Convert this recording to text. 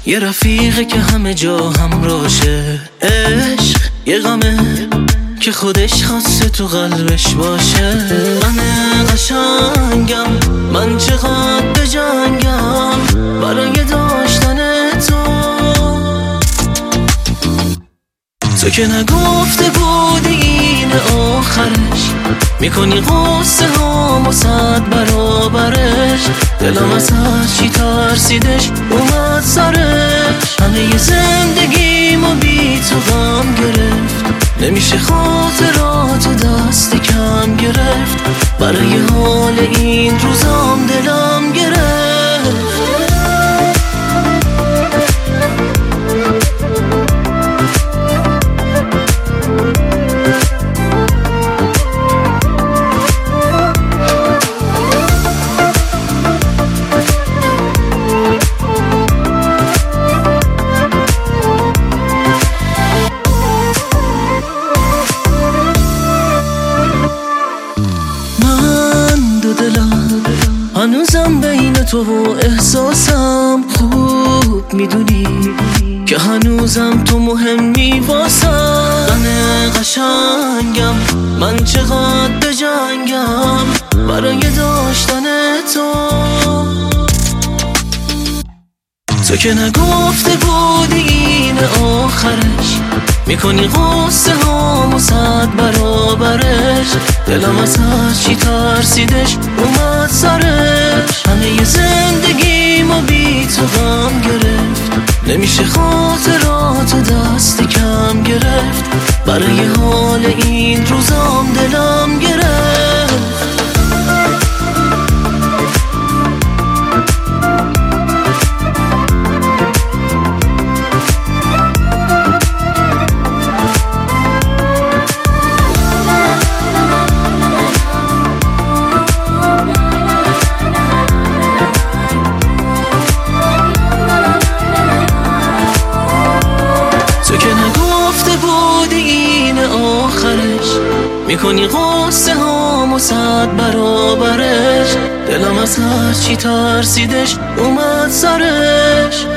یه رفیقه که همه جا همراشه، عشق یه غمه که خودش خواسته تو قلبش باشه. من قشنگم، من چقدر بجنگم برای داشتن تو که نگفته بودی این آخرش، میکنی قصه هامو 100 برابرش. دلم از چی ترسیدش اومد سرش، همه زندگیمو بی تو غم گرفت. نمیشه خاطراتو دست کم گرفت، برای حال این روزام دلم گرفت. هنوزم بین تو و احساسم، خوب میدونی که هنوزم تو مهمی واسم. من قشنگم، من چقدر بجنگم برای داشتن تو که نگفته بودی این آخرش، میکنی قصه هامو 100 برابرش. دلم از چی ترسیدش اومد سرش، همه زندگیمو بی تو غم گرفت. نمیشه خاطراتو دست کم گرفت، برای حال این روزام دلم گرفت. میکنی قصه هامو 100 برابرش. دلم از چی ترسیدش اومد سرش،